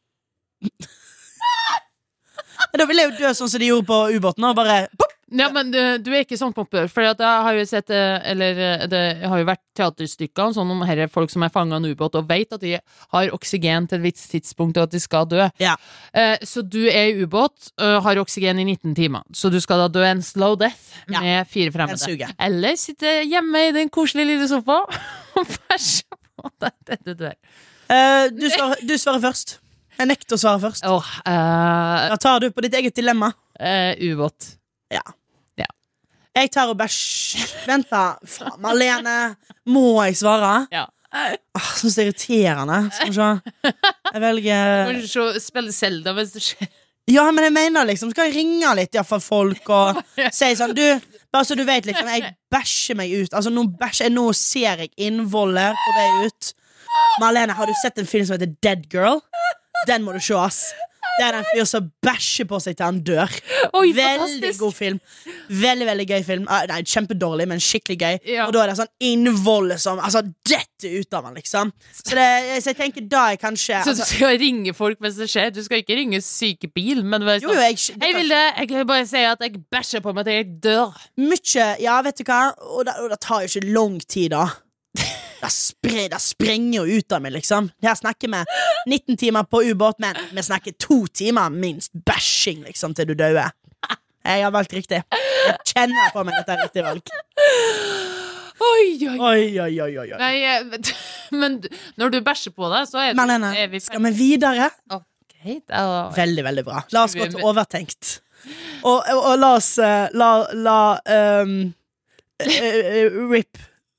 Da vil jeg jo dø sånn som de gjorde på ubåten. Og bare pop! Ja, men du, du er ikke sånn popper. For at jeg har jo sett eh, Eller eh, det har jo vært teaterstykker sånn om her er folk som er fanget av en ubåt og vet at de har oksygen til et visst tidspunkt og at de skal dø. Ja. Eh, så du er i ubåt og har oksygen i nitten timer. Så du skal da dø en slow death Ja. med fire Den fremmede. suger. Eller sitte hjemme i den koselige lille sofa og bæsje på deg til du dør. Eh, du, svarer, du svarer først. Jeg nekter å svare først. Åh, eh, Da tar du på ditt eget dilemma. eh, ubåt. Ja. Ja. Jeg tar og bæsj. Vent, da. Faen, Marlene. Må jeg svare? Ja. Åh, Syns det er irriterende. Skal vi se. Jeg velger Kanskje så spille Zelda hvis det skjer. Ja, men jeg mener liksom skal jeg ringe litt i hvert fall folk og si sånn Du, bare så du vet liksom jeg bæsjer meg ut. Altså nå bæsjer jeg Nå ser jeg innvollet på vei ut. Marlene, har du sett en film som heter Dead Girl? Den må du se, ass. Det er en fyr som bæsjer på seg til han dør. Oi, Veldig fantastisk. god film. Veldig, veldig gøy film. Ah, Nei, kjempedårlig, men skikkelig gøy. Ja. Og da er det sånn innvolle som Altså, dette ut av han, liksom. Så, det, så jeg tenker da er kanskje Så du altså, skal ringe folk mens det skjer? Du skal ikke ringe sykebil, men bare Jo, sånn jo, jeg Hei, Vilde, jeg vil bare si at jeg bæsjer på meg til jeg dør. Mykje, ja, vet du hva Og det, og det tar jo ikke lang tid da Det, spre, det sprenger jo ut av meg, liksom. Her snakker vi nitten timer på ubåt, men vi snakker to timer minst bæsjing, liksom, til du døde. Jeg har valgt riktig. Jeg kjenner på meg at det er riktig valg. Oi, oi. Oi, oi, oi, oi, oi. Nei, jeg vet- men du- når du bæsjer på deg, så er, Marlene, er vi skal vi videre? Ok, da Veldig, veldig bra. La oss gå til overtenkt. Og, og, og la oss eh, La, la um, eh, eh, Rip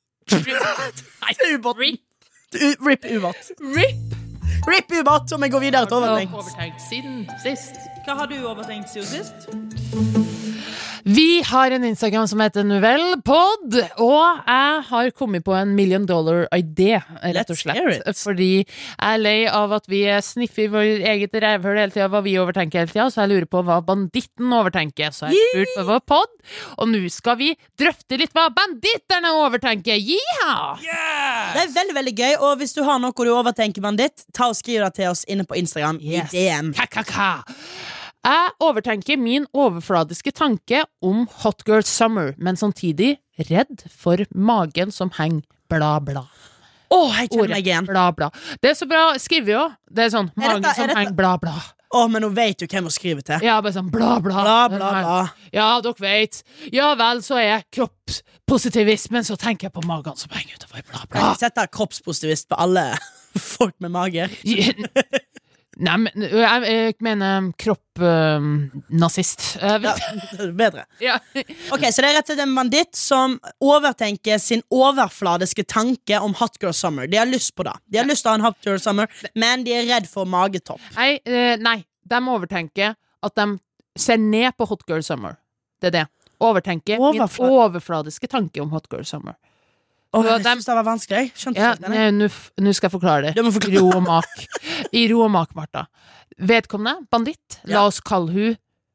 Ubåt. Rip. U- Rip ubåt. Rip. Rip ubåt, om jeg går videre til overtenkt. Overtenkt siden sist. Hva har du overtenkt siden sist? Vi har en Instagram som heter Novellpod, og jeg har kommet på en million dollar idé, rett og slett. Fordi jeg er lei av at vi sniffer vår eget rævhøl hele tiden, hva vi overtenker hele tiden, så jeg lurer på hva banditten overtenker. Så jeg har spurt på vår podd, og nå skal vi drøfte litt hva banditterne overtenker. Yeah! Yeah! Det er veldig, veldig gøy, og hvis du har noe du overtenker, banditt, ta og skriv det til oss inne på Instagram yes. I D M. Ka-ka-ka! Jeg overtenker min overfladiske tanke om Hot Girl Summer, men samtidig redd for magen som henger bla bla. Åh, oh, jeg kjenner meg igjen. Bla bla. Det er så bra skriver jo. Det er sånn, magen dette, som henger bla bla. Åh, oh, men nå vet du hvem å skrive til. Ja, bare sånn bla bla. Bla bla bla. Ja, dere vet. Ja vel, så er jeg kroppspositivismen, så tenker jeg på magen som henger utenfor bla bla. Jeg setter kroppspositivist på alle folk med mager. Nei, men jeg, jeg mener kropp uh, nazist uh, ja, bedre ja. Ok, så det er rett og slett en banditt som overtenker sin overfladiske tanke om Hot Girl Summer. De har lyst på det. De har ja. lyst til å ha en Hot Girl Summer, men de er redd for magetopp. Nei, uh, nei, de overtenker at de ser ned på Hot Girl Summer. Det er det. Overtenker Overflad. min overfladiske tanke om Hot Girl Summer. Åh, oh, jeg synes det var vanskelig. Skjønte ja, nå skal jeg forklare det. forklare. Ro og mak. I ro og mak, Martha. Vedkommende, banditt. Ja. La oss kalle hun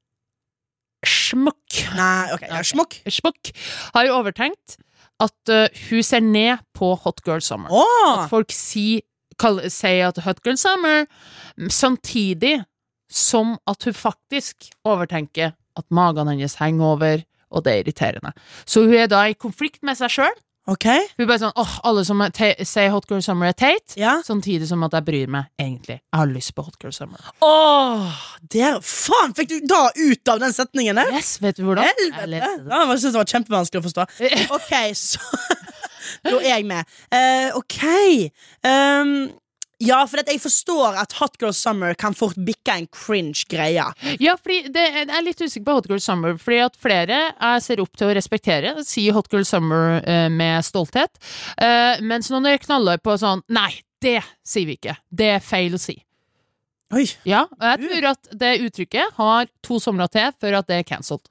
Smukk. Nei, ok, ja, Smukk. Smukk har jo overtenkt at uh, hun ser ned på Hot Girl Summer. Oh. At folk sier si at Hot Girl Summer, samtidig som at hun faktisk overtenker at magen hennes henger over, og det er irriterende. Så hun er da i konflikt med seg selv. Okay. Hun er bare sånn, åh, alle som sier Hot Girl Summer er teit, ja. samtidig som at jeg bryr meg, egentlig. Jeg har lyst på Hot Girl Summer. Åh, der, faen, fikk du da ut av den setningen der? Yes, vet du hvordan? Helvete, ja, jeg synes det var kjempevanskelig å forstå. Ok, så da er jeg med. Uh, ok, um, ja, for jeg forstår at Hot Girl Summer kan fort bikke en cringe greie. Ja, fordi det, jeg er litt usikker på Hot Girl Summer, fordi at flere jeg ser opp til å respektere, sier Hot Girl Summer uh, med stolthet, uh, mens noen er knaller på sånn, nei, det sier vi ikke. Det er feil å si. Oi. Ja, og jeg tror at det uttrykket har to somler til før at det er cancelled.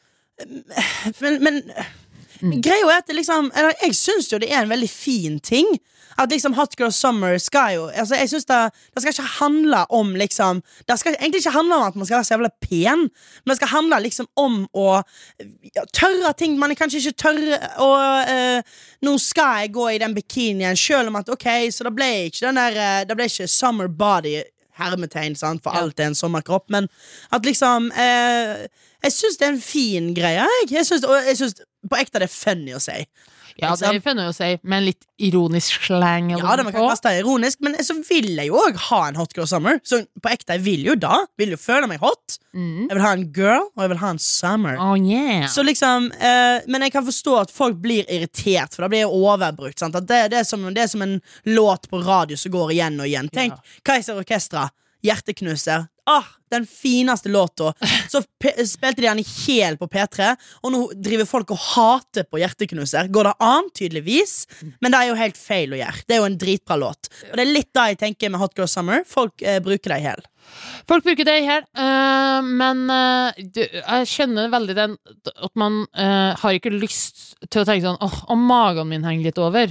Men, men mm. greia er at det liksom, eller, jeg synes jo det er en veldig fin ting. At liksom Hot Girl Summer skal jo altså jeg synes det, det skal ikke handle om liksom, det skal egentlig ikke handle om at man skal være så jævla pen, men det skal handle liksom om å ja, tørre ting man er kanskje ikke tørre og uh, nå skal jeg gå i den bikinien selv om at ok, så det ble ikke den der uh, det ble ikke summer body hermetegn, sant, for ja. alt er en sommerkropp, men at liksom uh, jeg synes det er en fin greie jeg, jeg synes, og jeg synes på ekte det er funny å si. Ja, det er funny å si, men litt ironisk slang. Ja, det man kan kaste det ironisk, men så vil jeg jo også ha en Hot Girl Summer. Så på ekte, jeg vil jo da. Vil jo føle meg hot. Mm. Jeg vil ha en girl, og jeg vil ha en summer. Oh, yeah. Så liksom, eh, men jeg kan forstå at folk blir irritert, for da blir det overbrukt. Sant? At det, det, er som, det er som en låt på radio som går igjen og igjen. Tenk, ja. Kaiser Orkestra, Hjerteknuser. Ah, den fineste låta. Så spilte de den i hel på P tre, og nå driver folk og hater på Hjerteknuser. Går det an, tydeligvis, men det er jo helt feil å gjøre. Det er jo en dritbra låt. Og det er litt da jeg tenker med Hot Girl Summer. Folk eh, bruker det i hel. Folk bruker det i hel, uh, men uh, du, jeg skjønner veldig den at man uh, har ikke lyst til å tenke sånn, åh, oh, om magen min henger litt over.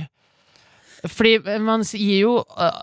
Fordi man gir jo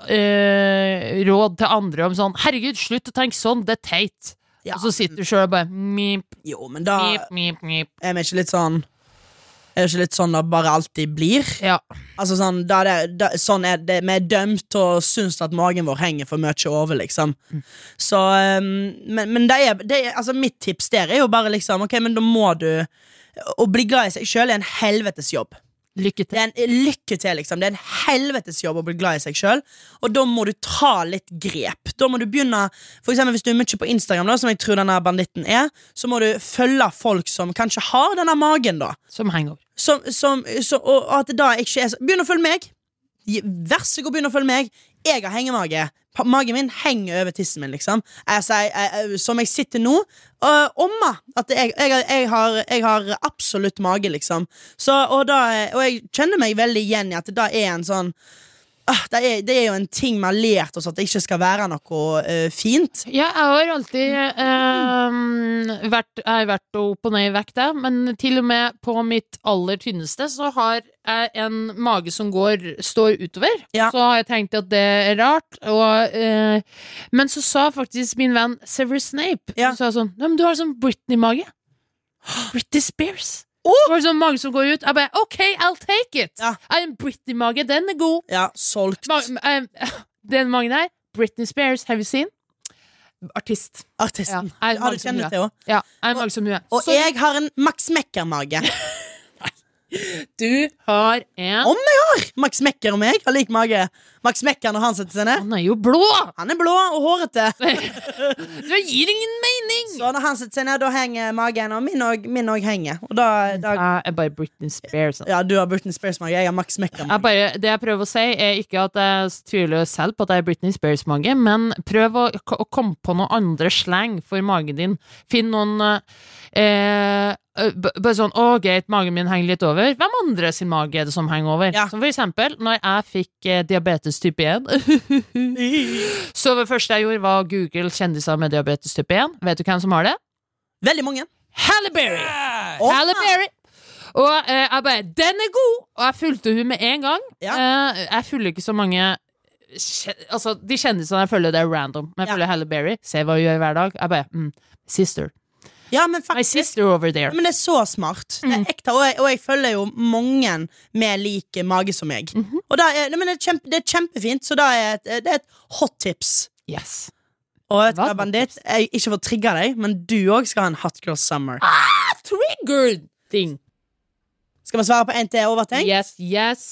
øh, råd til andre om sånn, herregud, slutt å tenke sånn, det er teit. Ja. Og så sitter du selv og bare mip, jo, men da mip, mip, mip. Er vi ikke litt sånn Er det ikke litt sånn det bare alltid blir? Ja. Altså sånn, da er det, da, sånn er det, vi er dømt til å synes at magen vår henger for mye over, liksom. Mm. Så, um, men, men det er, det er, altså mitt tips der er jo bare liksom, ok, men da må du å bli glad i seg selv er en helvetes jobb. Lykke til. Det er en lykke til, liksom. Det er en helvetes jobb å bli glad i seg selv. Og da må du ta litt grep. Da må du begynne, for eksempel hvis du er mye på Instagram da, som jeg tror denne banditten er, så må du følge folk som kanskje har denne magen da. Som henger over. Som, som, så, og at det da ikke er så, begynn å følge meg. Vær så god, begynn å følge meg. Jeg har hengemage. Magen min henger over tissen min, liksom. Jeg, jeg, jeg, som jeg sitter nå uh, Omma, at jeg, jeg, jeg, har, jeg har absolutt mage, liksom. Så, og, da, og jeg kjenner meg veldig igjen i at det da er en sånn ah, det, er, det er jo en ting vi har lært oss at det ikke skal være noe uh, fint. Ja, jeg har alltid eh, vært, jeg har vært opp og ned i vekt, da, men til og med på mitt aller tynneste så har jeg en mage som går, står utover. Ja. Så har jeg tenkt at det er rart. Og, eh, men så sa faktisk min venn Severus Snape Ja. så sa sånn, ja, men du har sånn Britney-mage. Britney Spears. Oh! Det var sånn mage som går ut. Jeg bare, ok, I'll take it. Ja. Jeg har en Britney-mage, den er god. Ja, solgt. Ma eh, den magen her, Britney Spears, have you seen? Artist. Artisten. Ja, jeg Har mage du som kjennet hun det er. også? Ja, jeg har en mage som hun er. Og Så jeg har en Max Mekker-mage. du har en Om jeg har! Max Mekker og meg har lik mage. Max Mekker når han setter seg ned. Han er jo blå! Han er blå og hårete. Det gir ingen mening! Så når han setter seg ned, da henger magen, og min og, min og henger. Og da, da Jeg er bare Britney Spears. altså. Ja, du har Britney Spears-mage, jeg har Max Mekker-mage. Jeg bare, det jeg prøver å si, er ikke at jeg tviler selv på at jeg er Britney Spears-mage, men prøv å, å komme på noen andre slang for magen din. Finn noen eh, bare sånn, å greit, magen min henger litt over. Hvem andre sin mage er det som henger over? Ja. Som for eksempel, når jeg fikk eh, diabetes type én så det første jeg gjorde var å google kjendiser med diabetes type én. Vet du hvem som har det? Veldig mange. Halle Berry! Å, Halle Berry! Og eh, jeg bare, den er god! Og jeg fulgte hun med en gang. Ja. Eh, jeg følger ikke så mange kje- Altså, de kjendisene jeg følger, det er random. Men jeg Ja. følger Halle Berry. Se hva hun gjør hver dag. Jeg bare, mm, sister. Ja, men My faktisk sister over there. Men det er så smart. Det er ekte, og jeg, og jeg følger jo mange med lik mage som meg. Og da er, men det, er kjempe, det er kjempefint, så da er et, det er et hot tips. Yes. Og vet du Hva? hva, bandit? Jeg, ikke for å trigge deg, men du også skal ha en hot girl summer. Triggered thing. Skal vi svare på en til overtenkt? Yes, yes.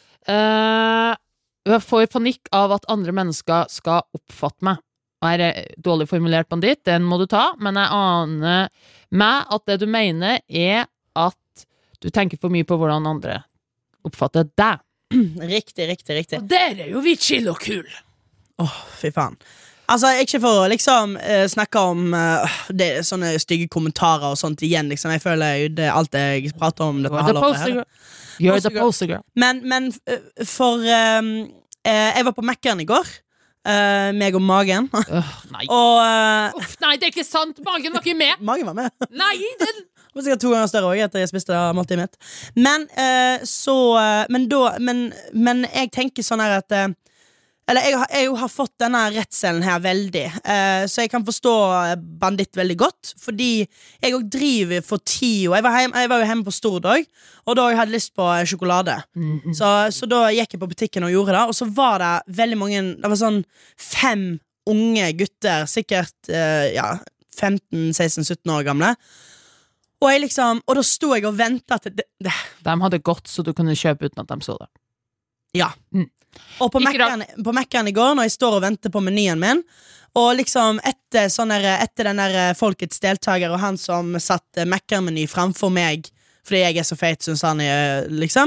Eh, jeg får panikk av at andre mennesker skal oppfatte meg. Og her er dårlig formulert bandit, den må du ta, men jeg aner meg at det du mener er at du tenker for mye på hvordan andre oppfatter deg. Riktig, riktig, riktig. Og der er jo vi chill og kul. Åh, fy faen. Altså, ikke for å liksom eh, snakke om eh, det, sånne stygge kommentarer og sånt igjen, liksom. Jeg føler jo det, alt jeg prater om dette You're the halvåret poster her. girl. You're Poster the girl. poster girl. Men, men eh, for eh, eh, jeg var på Mækkern i går. Uh, meg og magen. Øh, nei. Og uh, Uff, nei, det er ikke sant. Magen var ikke med. magen var med. Nei, den Det var sikkert to ganger større også, etter jeg spiste måltidet mitt. Men uh, så uh, Men da Men, men jeg tenker sånn her at uh, Eller jeg, har- jeg har fått denne redselen her veldig, uh, så jeg kan forstå banditt veldig godt. Fordi jeg også driver for tida. Jeg, var hjem- jeg var jo hjemme på Stord også, og da jeg hadde lyst på eh, sjokolade. Så, så da gikk jeg på butikken og gjorde det. Og så var det veldig mange. Det var sånn fem unge gutter, sikkert uh, ja, femten seksten sytten år gamle. Og jeg liksom Og da sto jeg og venta til det, det. De hadde gått så du kunne kjøpe uten at de så det. Ja. Mm. Og på Ikke Mækkern på Mækkern i går, når jeg står og venter på menyen min, og liksom etter, sånn der, etter den der Folkets deltaker og han som satt Mækkern-meny framfor meg fordi jeg er så feit, syns han er, liksom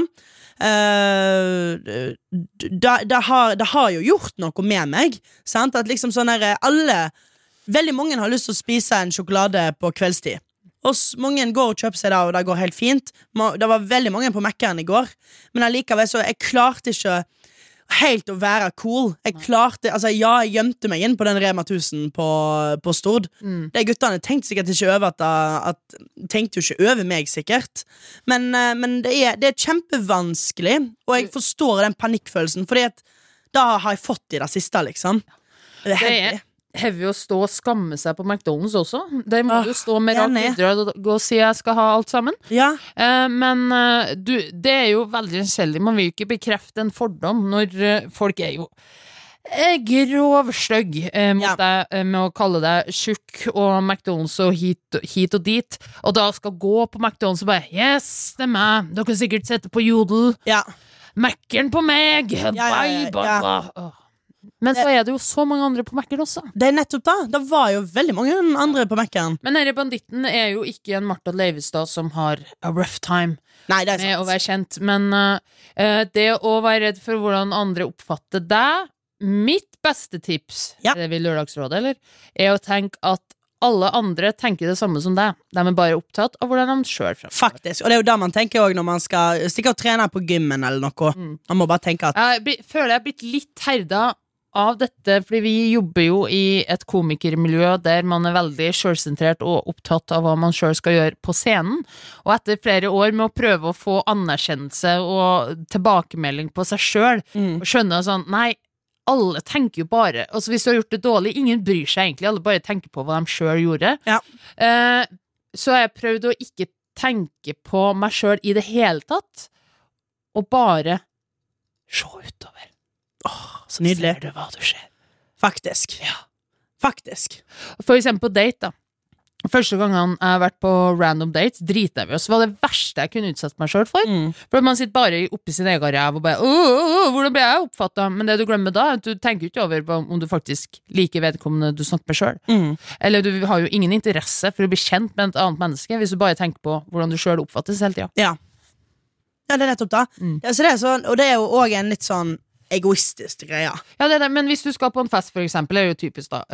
uh, det, det, har, det har jo gjort noe med meg. Sant? At liksom sånn der, alle Veldig mange har lyst til å spise en sjokolade på kveldstid. Og s- mange går og kjøper seg det, og det går helt fint. Ma- Det var veldig mange på Mækkern i går, men allikevel så jeg klarte ikke helt å være cool. Jeg klarte, altså ja, jeg gjemte meg inn på den Rema tusen på, på Stord. Mm. De guttene tenkte sikkert ikke over at, at Tenkte jo ikke over meg sikkert. Men, eh, men det, er, det er kjempevanskelig, og jeg forstår den panikkfølelsen, fordi at da har jeg fått i det siste, liksom. Det er Det heavy. er heavy å stå og skamme seg på McDonald's også. Der må Åh, du stå med rart enig. videre og gå og si jeg skal ha alt sammen. Ja, Eh, men eh, du, det er jo veldig forskjellig. Man vil jo ikke bekrefte en fordom når eh, folk er jo eh, grovstygg eh, mot Ja. deg eh, med å kalle deg tjukk og McDonald's og hit, hit og dit, og da skal gå på McDonald's og bare yes, det er meg, dere kan sikkert sette på Jodel, ja. Mac-eren på meg, ja, ja, bye, bye, ja. bye. Åh. Men så er det jo så mange andre på Mac-en også. Det er nettopp da. Det var jo veldig mange andre på Mækkern. Men denne banditten er jo ikke en Martha Leivestad som har a rough time Nei, det er med å sant. være kjent, men uh, det å være redd for hvordan andre oppfatter deg, mitt beste tips, Ja. er det vi Lørdagsrådet, eller, er å tenke at alle andre tenker det samme som deg. De er bare opptatt av hvordan de selv fremstår. Faktisk, og det er jo det man tenker også når man skal stikke og trene på gymmen eller noe. Mm. Man må bare tenke at Jeg blir, føler jeg har blitt litt herda av dette, fordi vi jobber jo i et komikermiljø der man er veldig selvsentrert og opptatt av hva man selv skal gjøre på scenen. Og etter flere år med å prøve å få anerkjennelse og tilbakemelding på seg selv, mm. og skjønne sånn, nei, alle tenker jo bare, altså hvis du har gjort det dårlig, ingen bryr seg egentlig, alle bare tenker på hva de selv gjorde. Ja. Eh, så har jeg prøvd å ikke tenke på meg selv i det hele tatt, og bare se utover. Åh, så nydelig. Ser du hva du ser. Faktisk. Ja. Faktisk. For eksempel på date da. Første gangen jeg har vært på random dates, dritnervøs, var det verste jeg kunne utsette meg selv for. Mm. For man sitter bare oppi sin egen ræv og bare, åh, åh, hvordan ble jeg oppfattet? Men det du glemmer da, er at du tenker ikke over om du faktisk liker vedkommende du snakker med selv. Mm. Eller du har jo ingen interesse for å bli kjent med et annet menneske, hvis du bare tenker på hvordan du selv oppfattes hele tiden. Ja. Ja, det er nettopp da. Mm. Ja, så det er sånn, og det er jo også en litt sånn egoistisk greie. Ja, det er det, men hvis du skal på en fest for eksempel, er det jo typisk da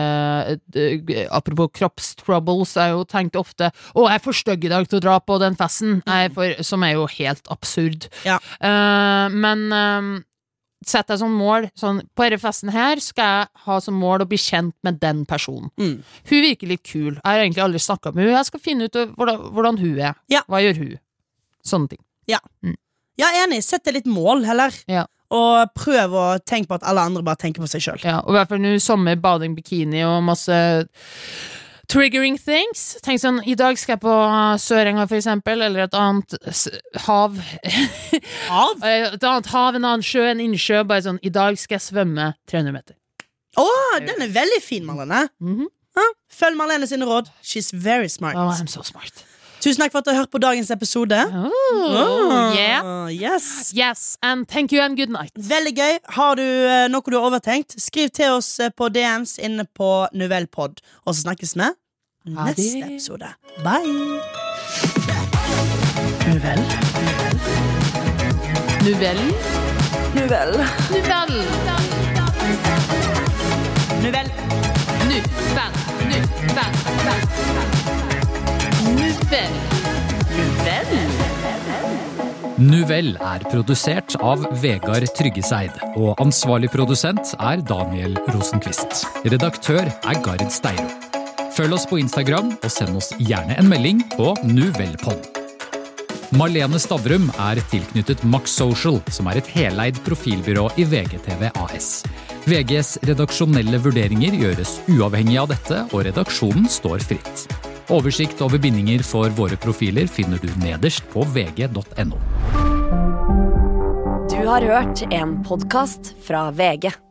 eh, apropos kroppstrubbles, er jo tenkt ofte å, jeg er for stygg i dag til å dra på den festen, er for, som er jo helt absurd. Ja. Eh, men eh, sett deg som mål, sånn, på denne festen her skal jeg ha som mål å bli kjent med den personen. Mm. Hun virker litt kul, jeg har egentlig aldri snakket med hun, jeg skal finne ut hvordan, hvordan hun er. Ja. Hva gjør hun? Sånne ting. Ja, mm. Ja, enig, sett deg litt mål heller. Ja. Og prøv å tenke på at alle andre bare tenker på seg selv. Ja, og i hvert fall nå sommer, bading, bikini og masse triggering things. Tenk sånn, i dag skal jeg på Sørenga for eksempel, eller et annet hav. Hav? Et annet hav, en annen sjø, en innsjø. Bare sånn, i dag skal jeg svømme tre hundre meter. Åh, den er veldig fin, Marlene. Mm-hmm. Ja, følg Marlene sine råd. She's very smart. Oh, I'm so smart. Tusen takk for at du har hørt på dagens episode. Oh, oh, yeah. Yes. Yes, and thank you and good night. Veldig gøy. Har du uh, noe du har overtenkt, skriv til oss uh, på D Ms inne på Novellpod. Og så snakkes vi neste episode. Bye. Novell. Novell. Novell. Novell. Novell. Novell. Novell. Novell. Novell er produsert av Vegard Tryggeseid, og ansvarlig produsent er Daniel Rosenqvist. Redaktør er Gard Steiro. Følg oss på Instagram, og send oss gjerne en melding på Novellpod. Marlene Stavrum er tilknyttet Max Social, som er et heleid profilbyrå i V G T V A S. V Gs redaksjonelle vurderinger gjøres uavhengig av dette, og redaksjonen står fritt. Oversikt over bindinger for våre profiler finner du nederst på v g punktum no. Du har hørt en podcast fra V G.